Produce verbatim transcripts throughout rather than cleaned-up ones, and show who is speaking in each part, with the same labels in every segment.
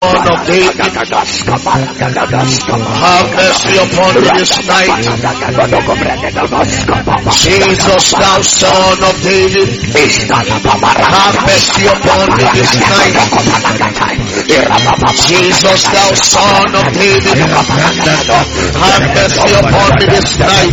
Speaker 1: Son of David, have mercy upon me this night. Jesus, thou Son of David, have mercy upon me this night. Jesus, thou Son of David, have mercy upon me this night.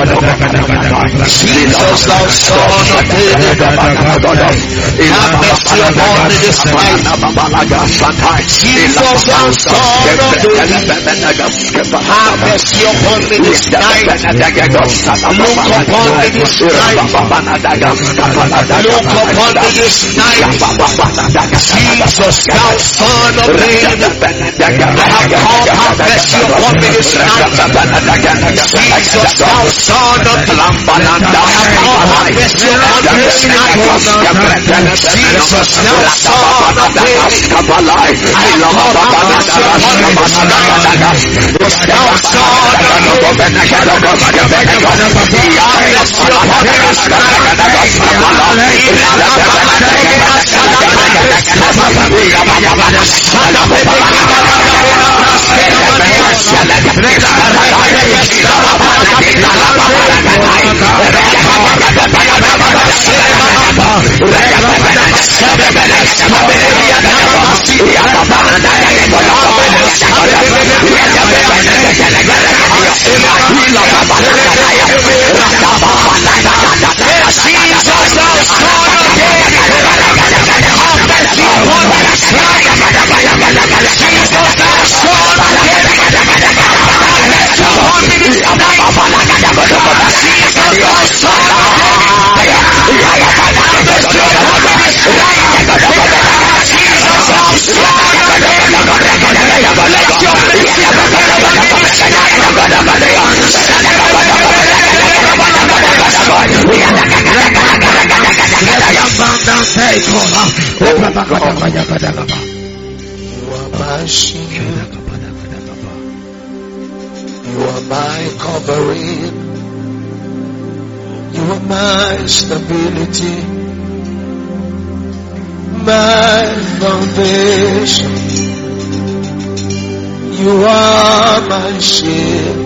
Speaker 1: Jesus, thou Son of David, have mercy upon me this night. Jesus, thou Son of David, have mercy upon me this night. Look upon me this night. Look upon me this night. Jesus, thou Son of David, I have called, have mercy upon me this night. Jesus, thou Son of David, I have called, have mercy upon me this night. Jesus, thou Son of David, I have called, have mercy upon me this night. Thou Son of David, have mercy upon me this You are my shield. You are my covering. You are my stability, my foundation. You are my shield.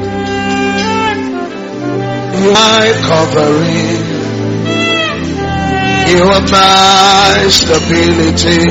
Speaker 1: You are my covering. You are my stability,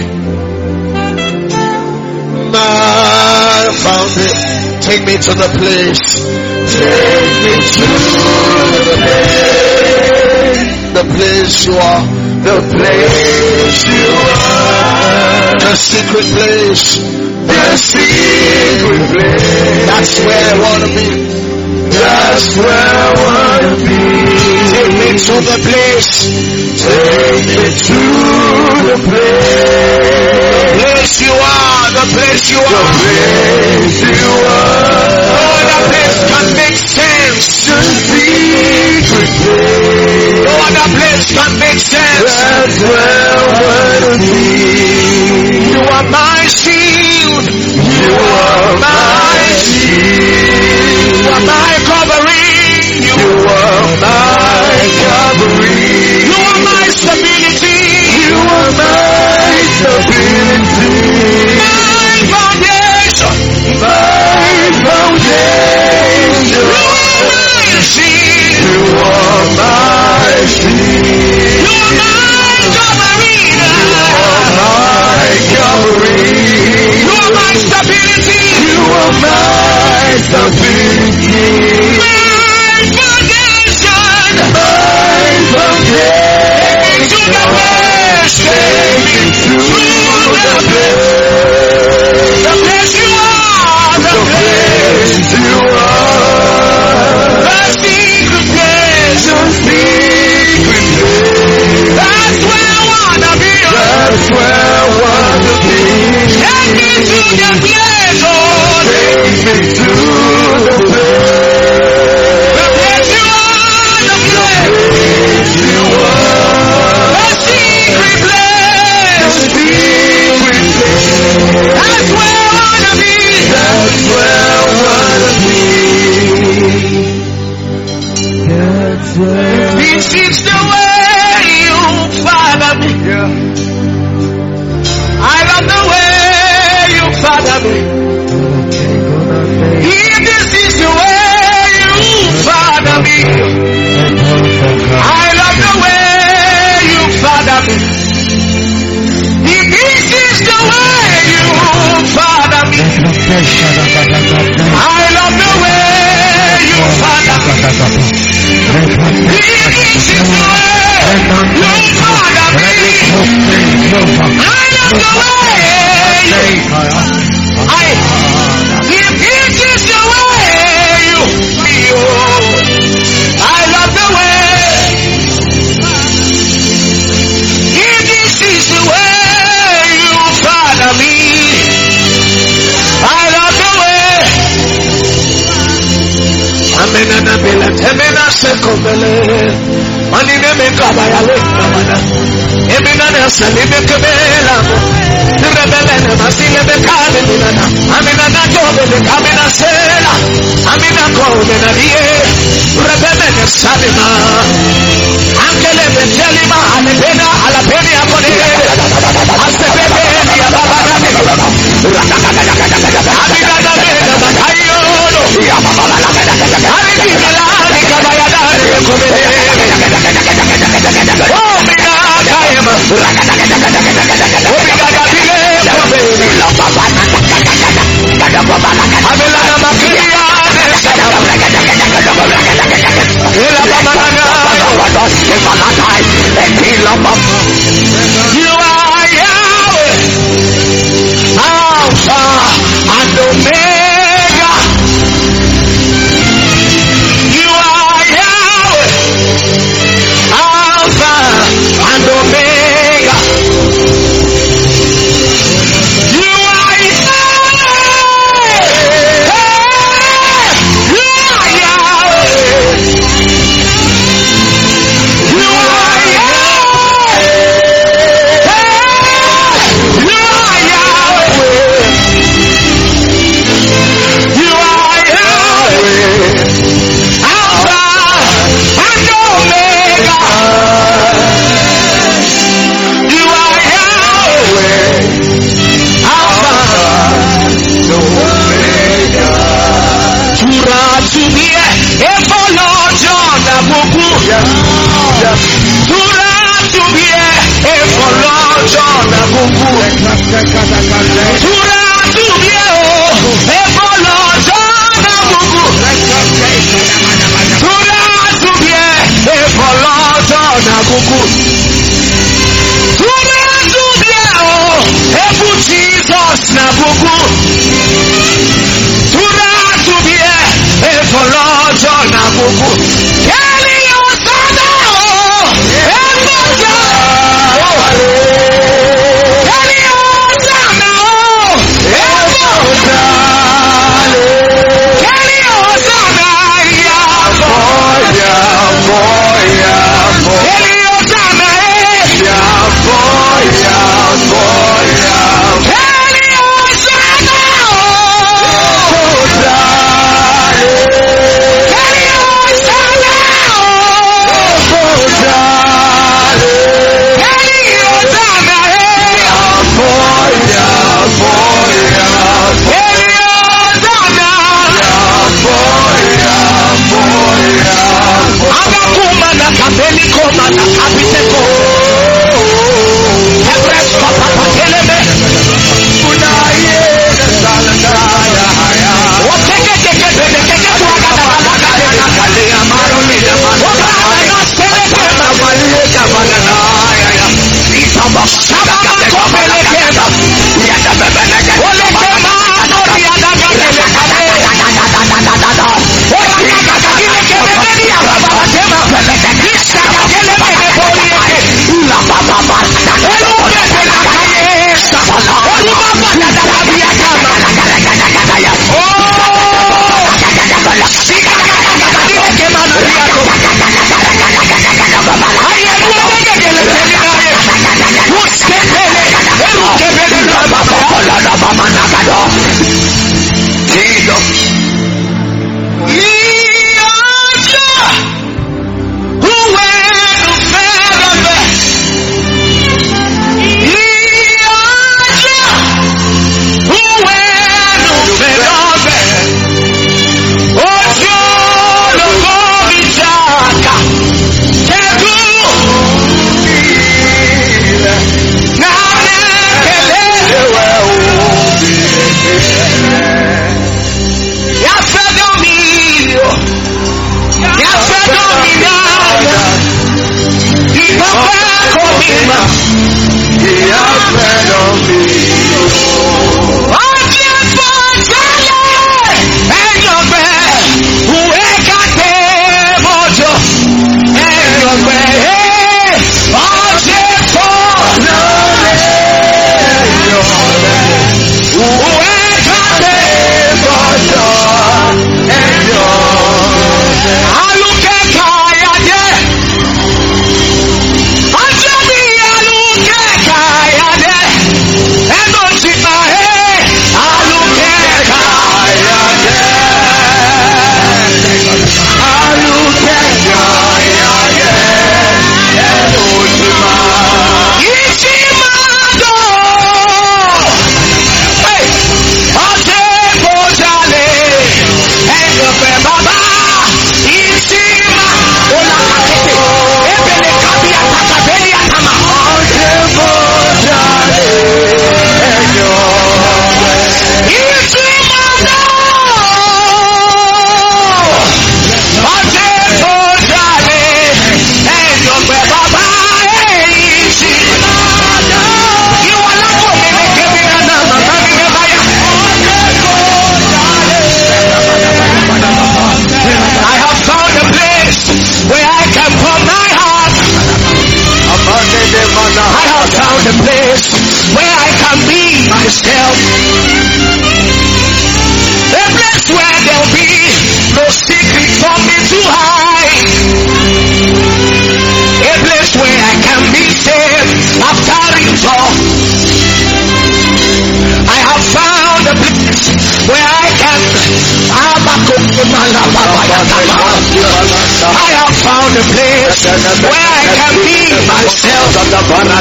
Speaker 1: my foundation. Take me to the place. Take me to the place. The place you are. The place you are. The secret place. The secret place. That's where I want to be. That's where I want to be. Take me to the place. Take me to the place. The place you are. The place you are. The place you are. Oh, that place can make sense. The secret place. No other place can make sense. That's where I want to be. You are my shield. You are my shield. You are my covering. You are my covering. You are my stability. You are my stability. My foundation. My foundation. You are my shield. You are my shield. You are my covering. You are my covering. have found a place where I can be myself. A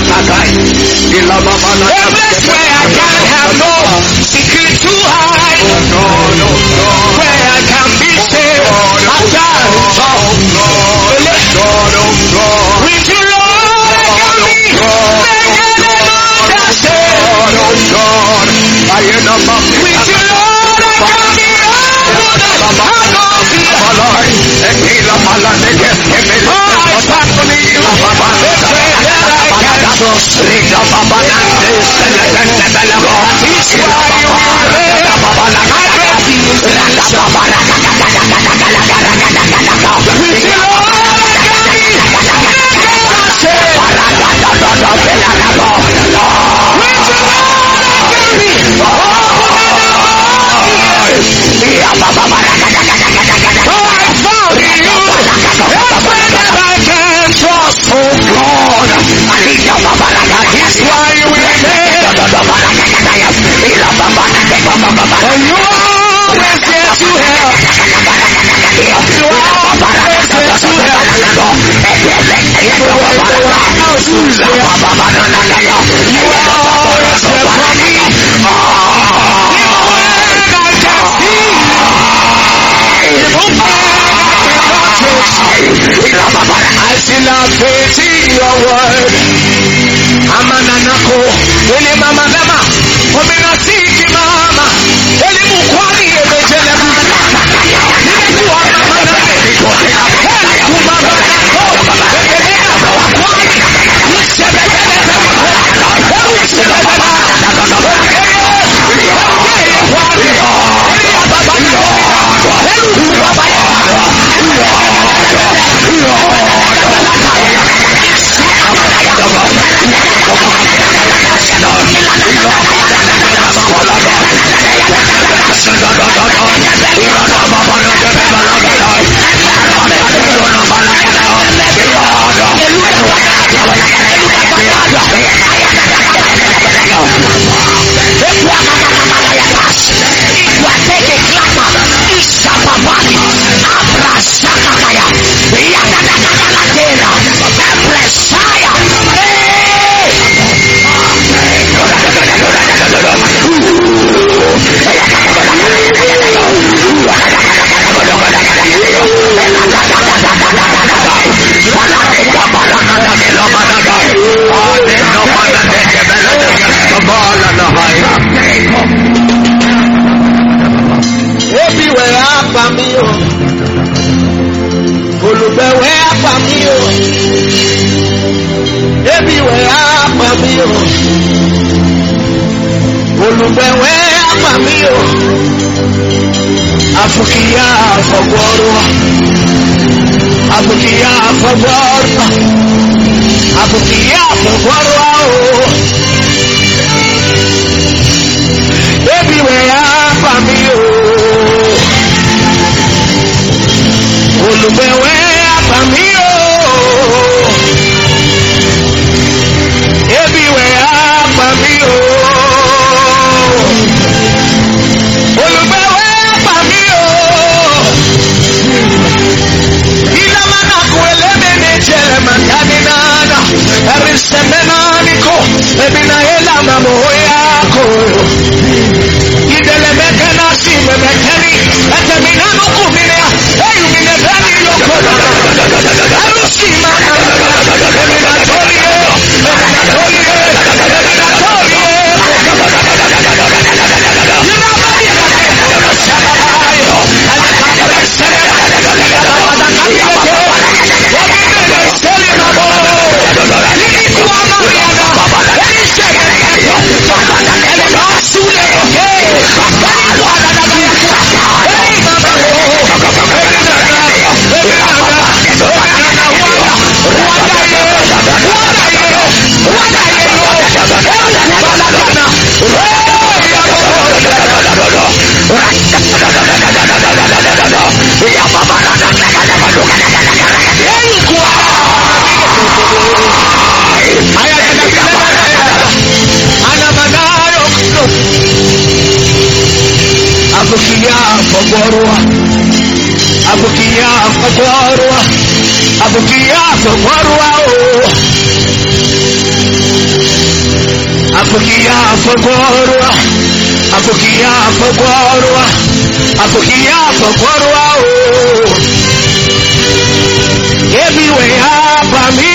Speaker 1: place where I can have no secret to hide. Where I can be safe. With you, Lord, I can be. With you, Lord, I can be. Afukia fagoro, afukia fagoro, afukia fagoro. Everywhere for me, everywhere for me, everywhere for me, Semenanico, Ebinaela Mamoyako, Idele Fagorua, Abukia Fagorua, Abukia Fagorua, Abukia Fagorua, Abukia Fagorua, Abukia Fagorua, everywhere by me,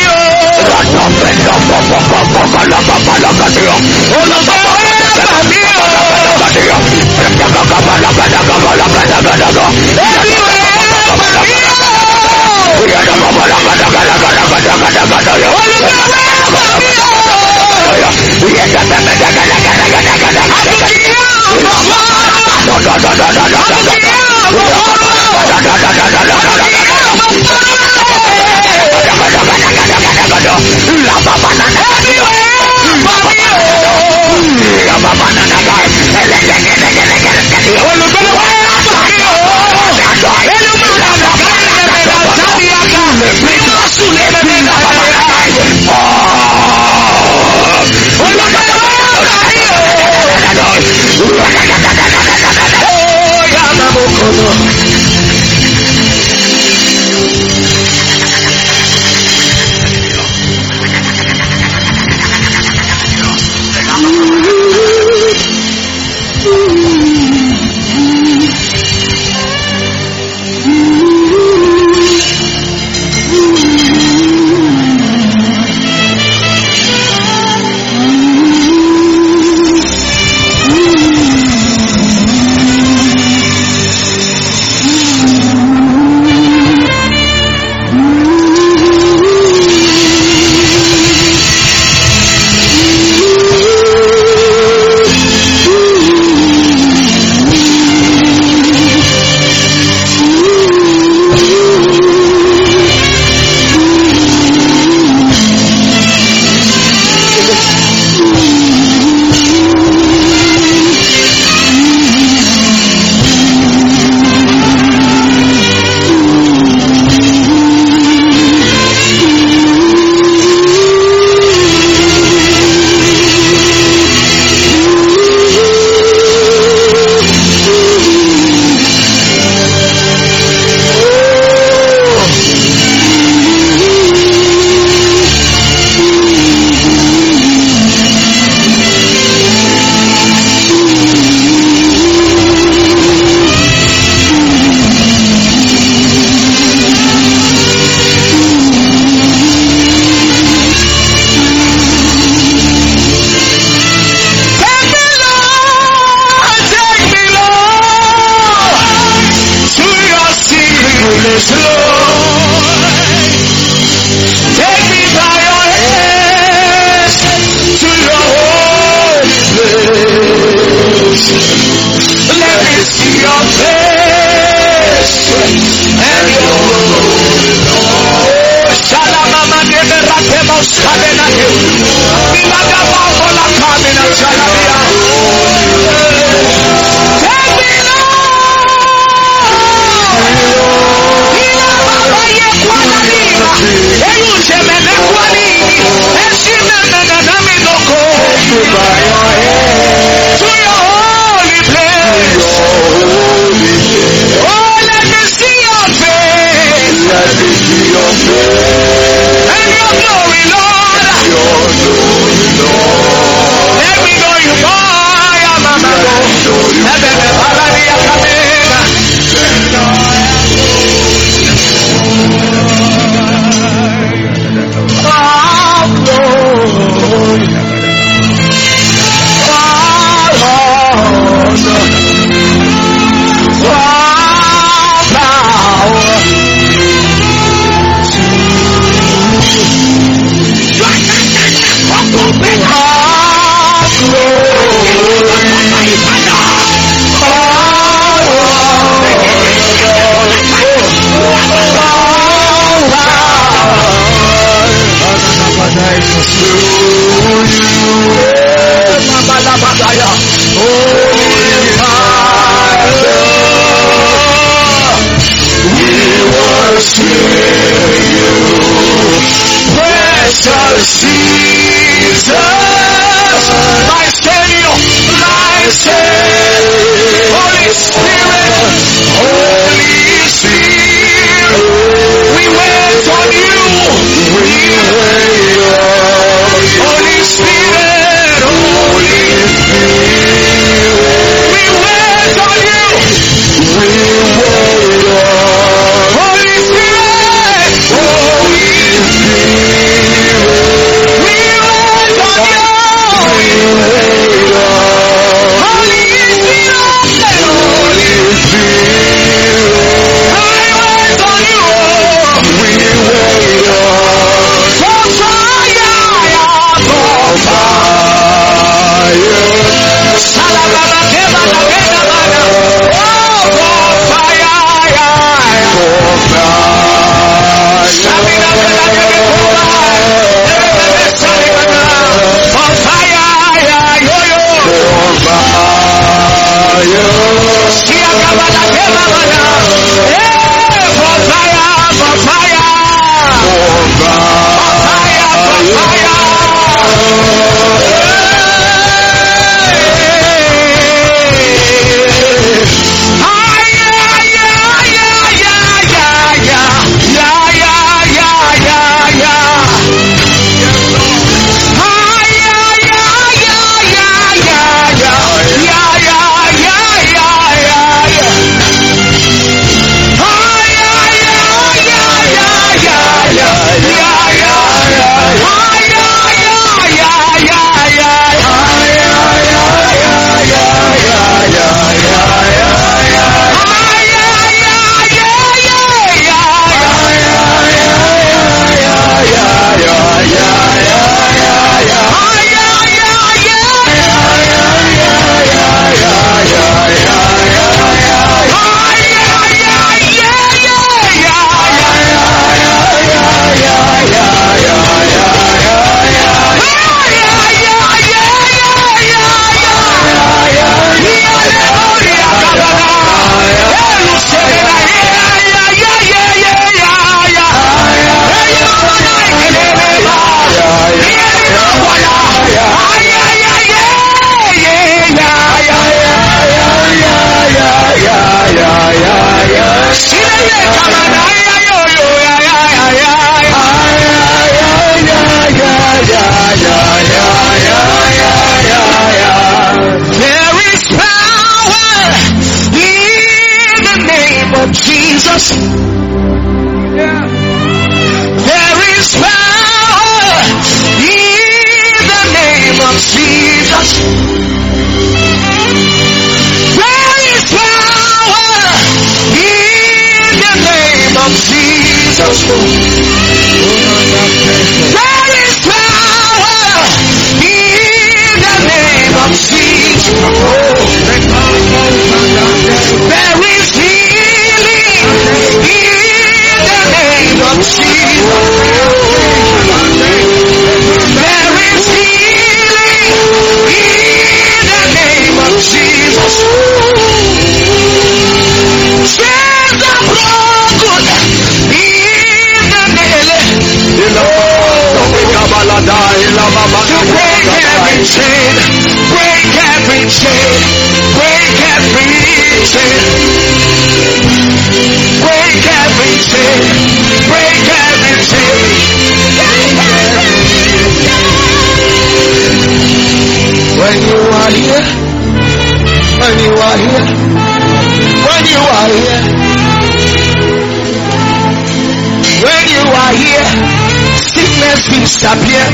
Speaker 1: Disappear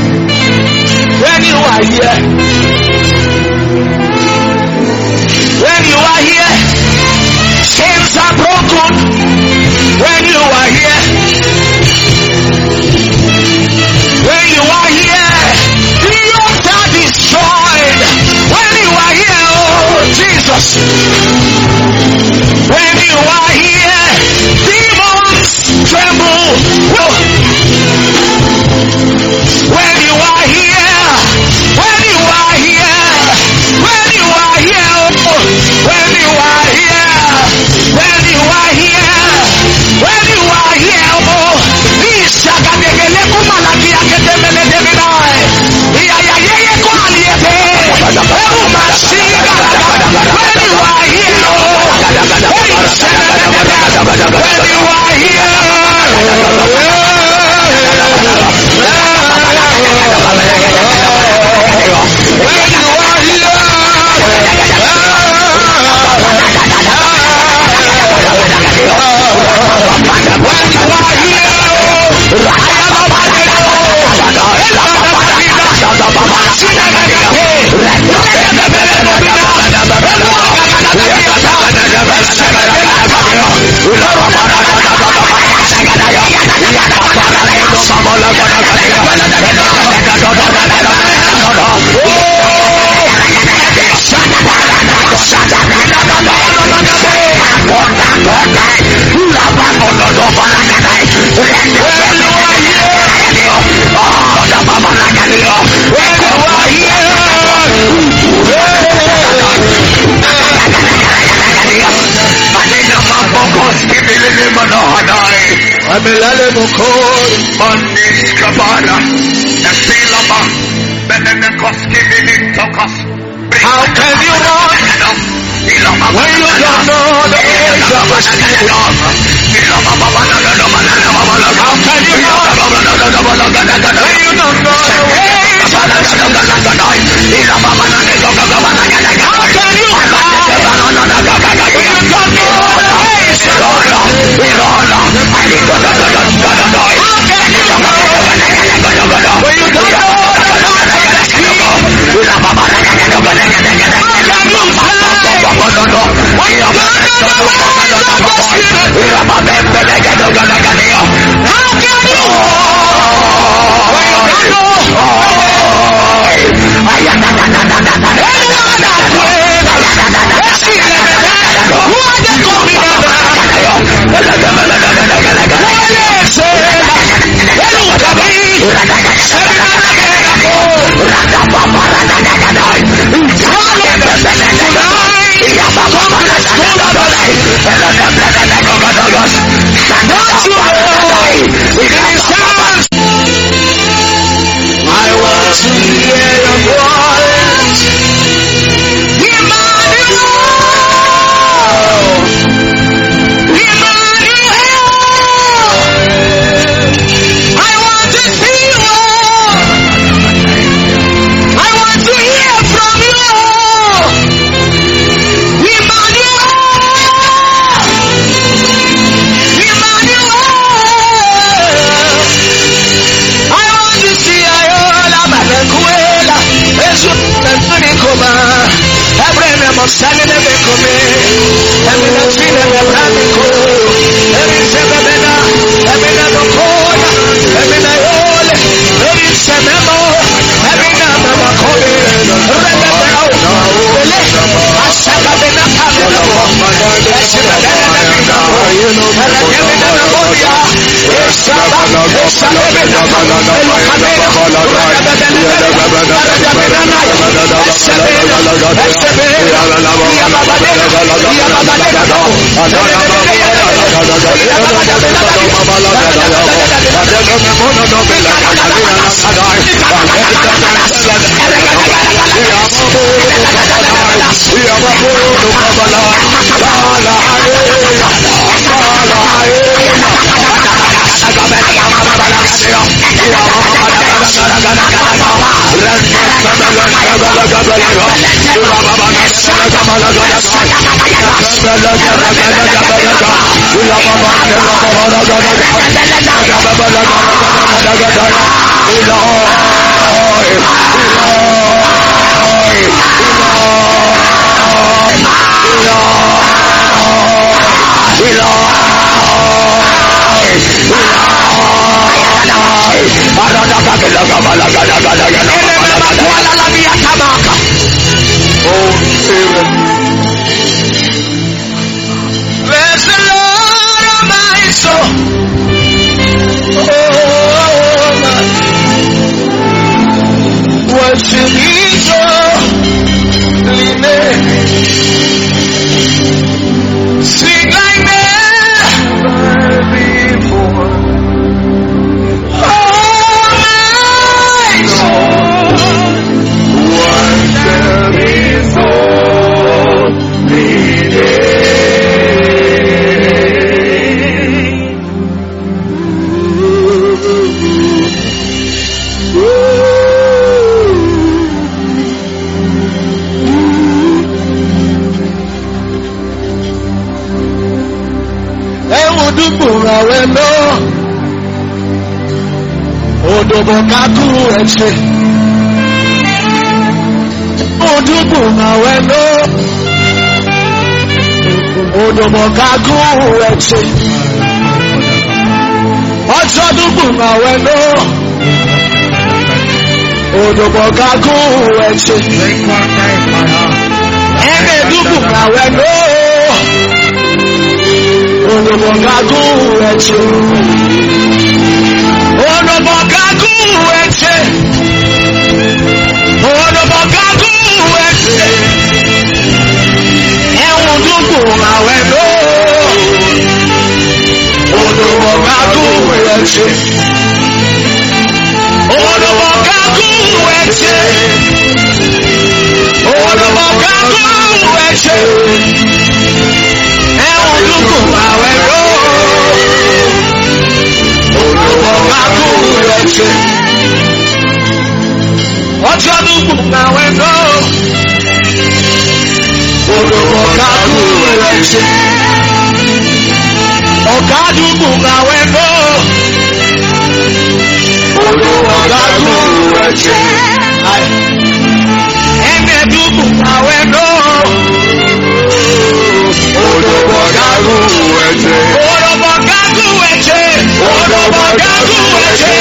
Speaker 1: when you are here. When you are here, chains are broken. When you are here, when you are here, yokes are destroyed. When you are here, oh Jesus. When you are here, demons tremble. Whoa. When you are here, when you are here, when you are here, when you are here, when you are here. Amelale mokori.
Speaker 2: Manis kabala. Esilama. Benenekoski minitokas.
Speaker 1: How can you run when you don't know the age of the spirit? How can you run when you don't know the age of the How can you run when you don't know the age of when you don't know I want to hear your voice, Emmanuel, Emmanuel. I want to see you. I want to hear from you, Emmanuel, Emmanuel. I want to see Ayola Malakuela, Esu Nanikoma, Abraham Mosani Nebekome, Emina Tina Nebraniko, Emin Sebena, Emina Nokoya, Emina Yole, Emin Sememo, Emina Mamakome, Rebel, Asaka Bena Kamena, Esina Bena, Emina Namoya, Esaba, Esaba Bena, Bless the Lord of my soul. Oh, my. Worship His holy name. Sing like never before. Oh, my soul. Worship His holy name. Rawelo Odobo kaku eche Odubu rawelo Odobo kaku eche Ojodubu rawelo Odobo kaku eche Ene dubu rawelo Onobogagu eche, Onobogagu eche, Onobogagu eche, Ewudugu awelo, Onobogagu eche. Odomokaku eche. Odomokaku eche. Ewuduku awero. Odomokaku eche. Ojoduku awero. Odomokaku eche. Okaduku awero. Odomokaku eche. Emeduku awero. Odomokaku eche. Odomokaku eche. Odomokaku eche.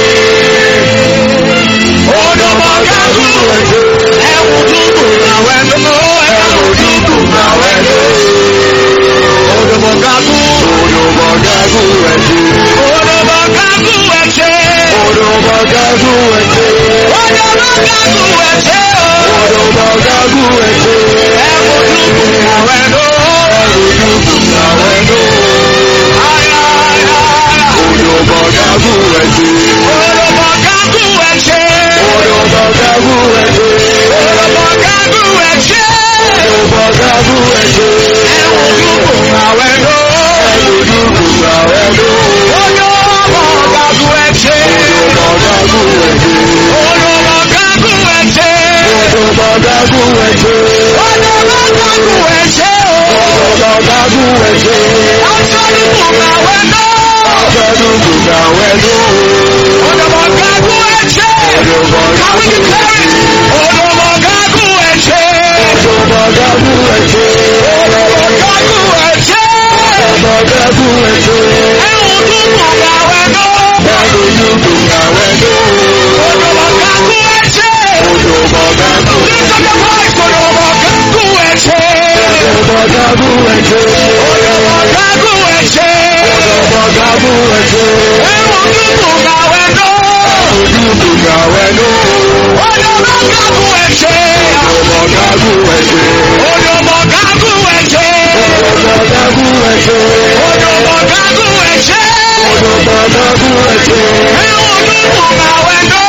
Speaker 1: Odomokaku eche. Ewuduku awero. Ewuduku awero. Odomokaku. Odomokaku eche. Odomokaku eche. Odomokaku eche. Odomokaku eche. Odomokaku eche. Ewuduku awero. Ewuduku awero. Ay ay ay. Odomokaku eche. Odomokaku eche. Odomokaku eche. Odomokaku eche. Odomokaku eche. Ewuduku awero. Ewuduku awero. Odomokaku eche. Odomokaku eche. Odomokaku eche. Odomokaku eche. Odomokaku eche. Odomokaku eche. Odomokaku awero. Odomokaku awero. Odomokaku eche. Can we declare it? Odomokaku eche. Odomokaku eche. Odomokaku eche. Odomokaku eche. Ewuduku awero. Ewuduku awero. Odomokaku eche. Odomokaku. Lift up your voice. Odomokaku eche. Odomokaku eche. Odomokaku eche. Odomokaku eche. Ewuduku awero. Ewuduku awero. Odomokaku eche. Odomokaku eche. Odomokaku eche. Odomokaku eche. Odomokaku eche. Odomokaku eche. Ewuduku awero.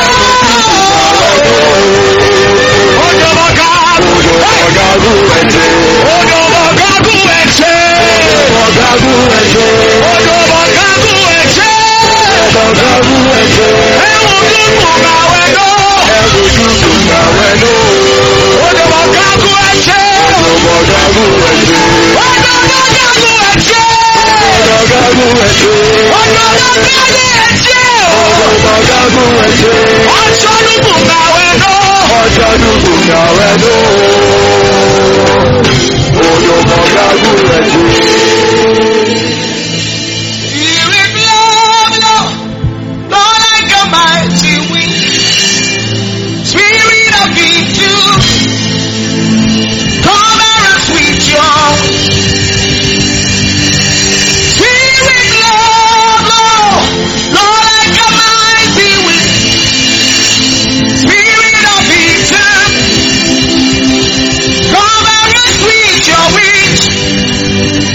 Speaker 1: Odomokaku. Odomokaku eche. Odomokaku eche. Odomokaku eche. Odomokaku eche. Odomokaku eche. Ewuduku awero. Ewuduku awero. Odomokaku eche. Odomokaku eche. Odomokaku eche. Odomokaku eche. Odomokaku eche. Odomokaku eche. Ojoduku awero. Ojoduku awero. Odomokaku eche. Spirit blow, blow, blow like a mighty wind. Spirit of victory, come and sweet your. Spirit blow, blow, blow like a mighty wind. Spirit of victory, come and sweet your wind.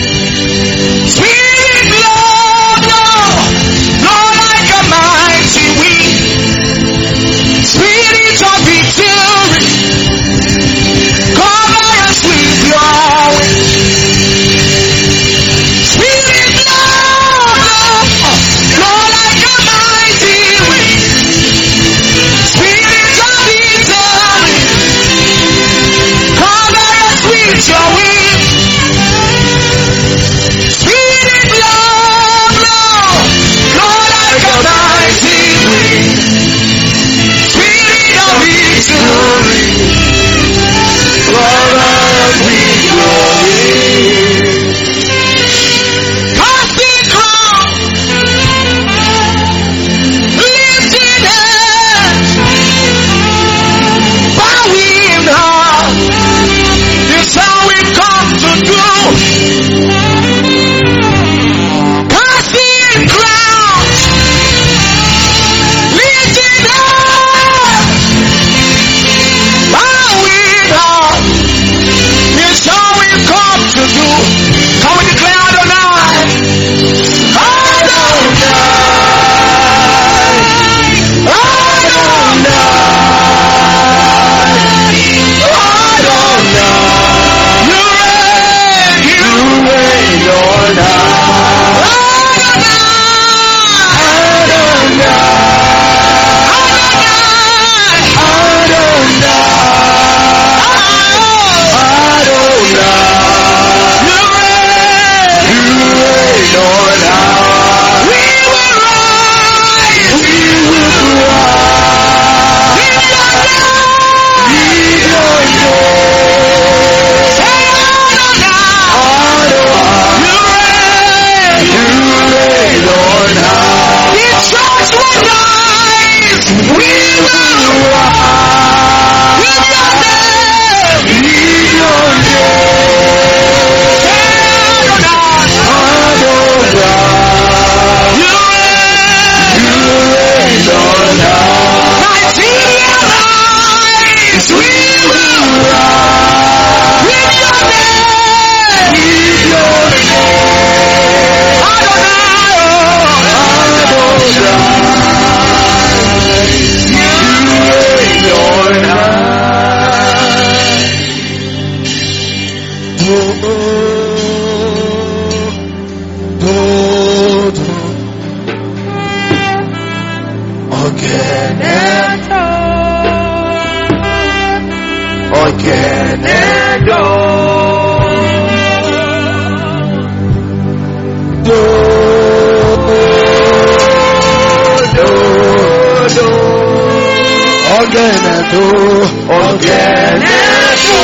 Speaker 1: Ogenedo, Ogenedo,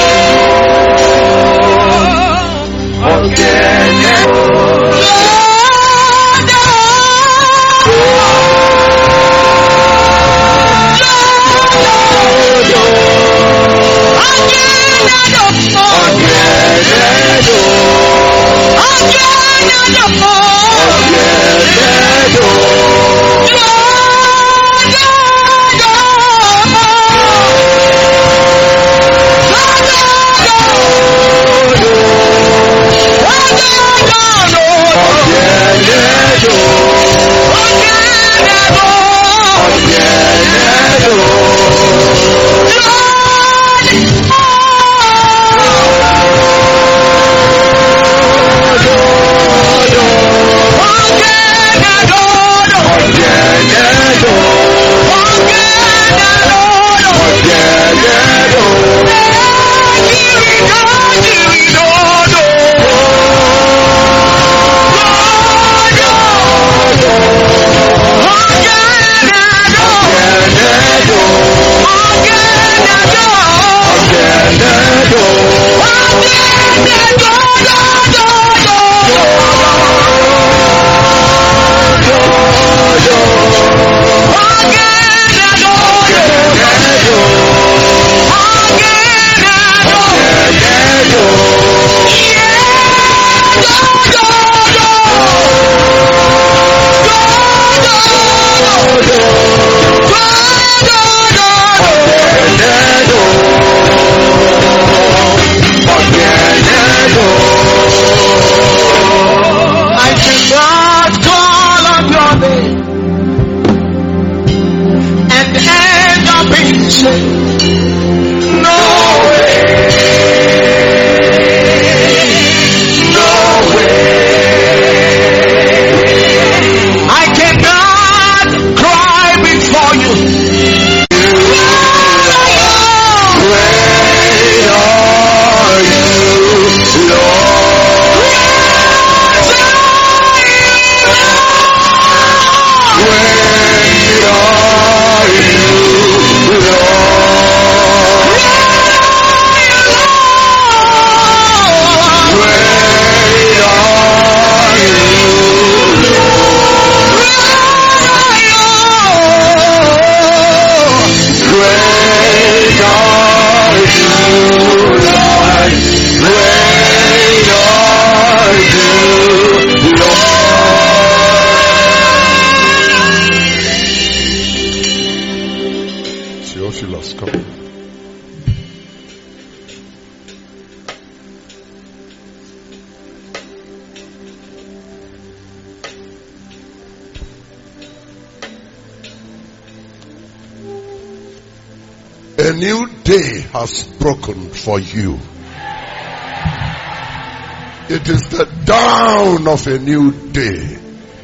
Speaker 1: Ogenedo,
Speaker 2: A new day has broken for you. It is the dawn of a new day.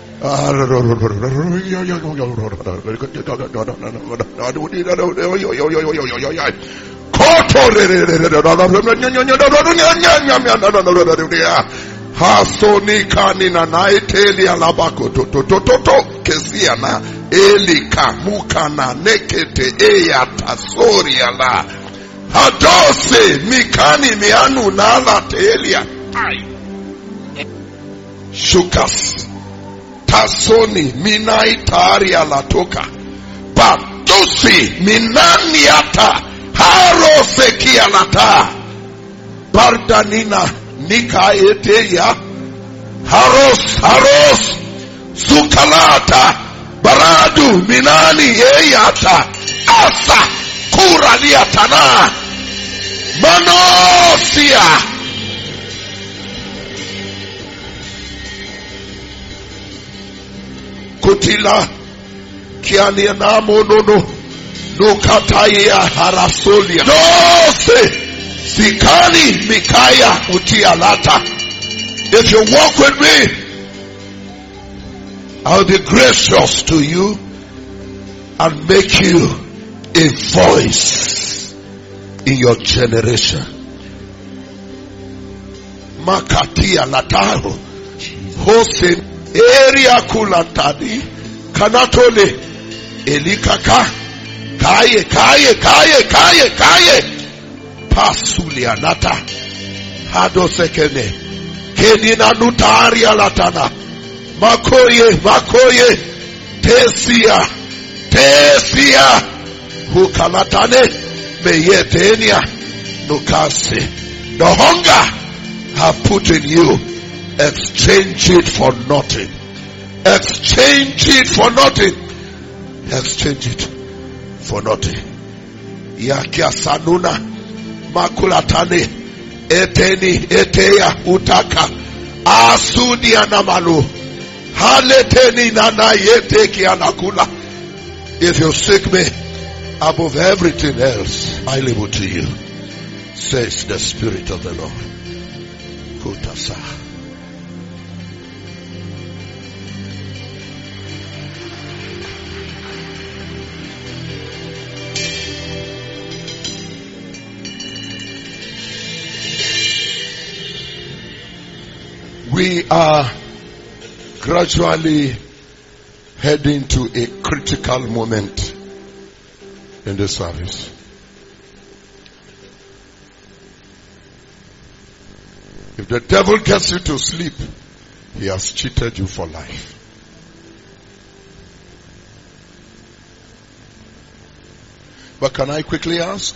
Speaker 2: Hasoni kanina na eteli alabako to to to to to kesiana elika mukana nekete eya tasori ala hadose mikani mianu na ala telia shukas tasoni minai tari ala toka patusi minani ata harose kialata bardanina Nika eteya haros haros sukalata baradu minani eyata asa kuraliatana manosia kutila kianiana monono nukataya harasolia nose Sikani Mikaya Utialata. If you walk with me, I'll be gracious to you and make you a voice in your generation. Makatia Lataro Hosen Area Kulantadi Kanatole Elikaka Kaye, kaye, kaye, kaye, kaye. Pasulianata. Hado sekene. Kenina nutaria latana. Makoye, makoye. Tesia. Tesia. Hukalatane. Meyetenia. Nukase. The hunger I've put in you, exchange it for nothing. Exchange it for nothing. Exchange it for nothing. Yakia sanuna makulatane eteni eteya utaka asudi anamalu haleteni nana yeteki anakula. If you seek me above everything else, I leave it to you, says the Spirit of the Lord. Kutasa. We are gradually heading to a critical moment in this service. If the devil gets you to sleep, he has cheated you for life. But can I quickly ask?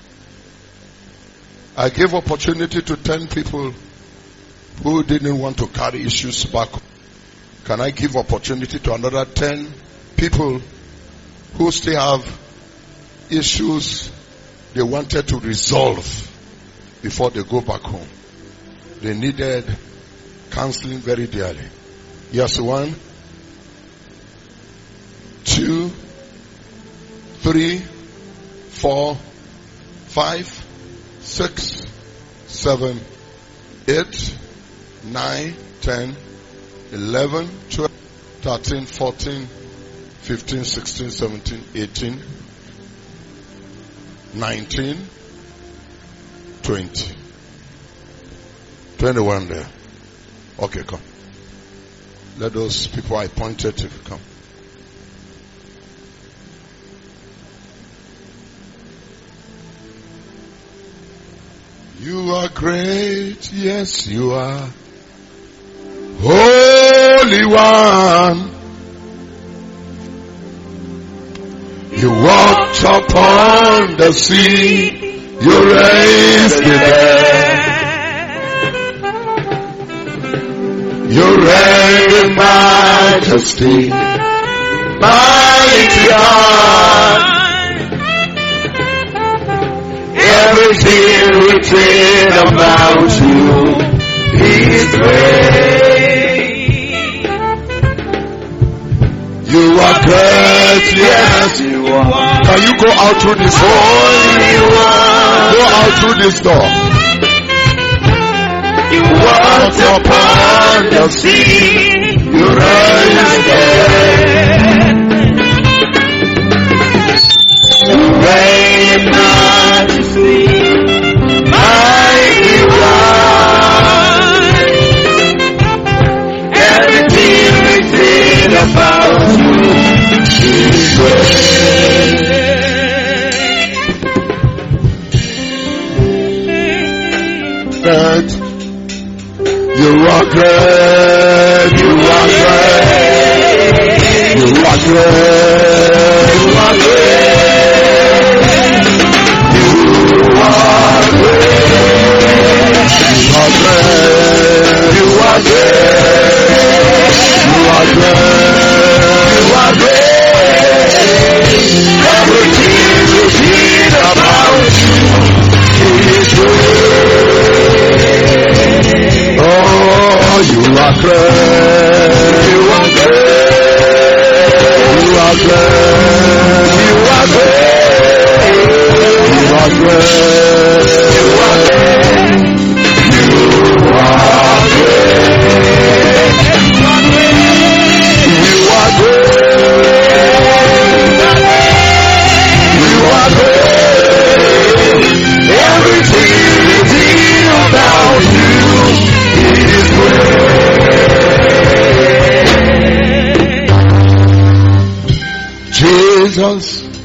Speaker 2: I gave opportunity to ten people who didn't want to carry issues back. Can I give opportunity to another ten people who still have issues they wanted to resolve before they go back home? They needed counseling very dearly. Yes, one, two, three, four, five, six, seven, eight, nine, ten, eleven, twelve, thirteen, fourteen, fifteen, sixteen, seventeen, eighteen, nineteen, twenty. twenty-one there. Okay, come. Let those people I pointed to come. You are great, yes you are. Holy One. You walked upon the sea. You raised the dead. You reign in majesty. Mighty God. Everything written about you is great. You are great, yes you are. Can you go out through this door? Go out through this door. You walked upon the sea. You raised the dead. You reign in majesty. Mighty God. Everything written about you is great. That you are great, you are great, you are great, you are great, you are great, you are great, you are great, you are great, everything you did about you is great. Oh, you are great. You are great. You are great. You are great. You are great. You are great. You are great. You are great. You are great. Everything you did about you is great. Jesus,